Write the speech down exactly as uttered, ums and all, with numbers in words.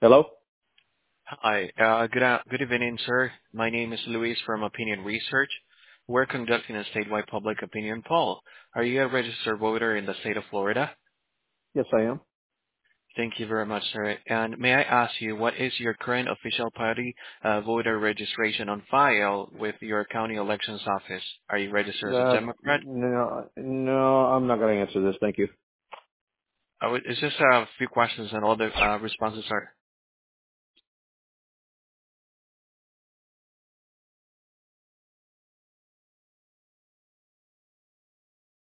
Hello? Hi. Uh Good a- good evening, sir. My name is Luis from Opinion Research. We're conducting a statewide public opinion poll. Are you a registered voter in the state of Florida? Yes, I am. Thank you very much, sir. And may I ask you, what is your current official party uh, voter registration on file with your county elections office? Are you registered as a Uh, Democrat? no, no, I'm not going to answer this. Thank you. Uh, It's just a few questions and all the uh, responses are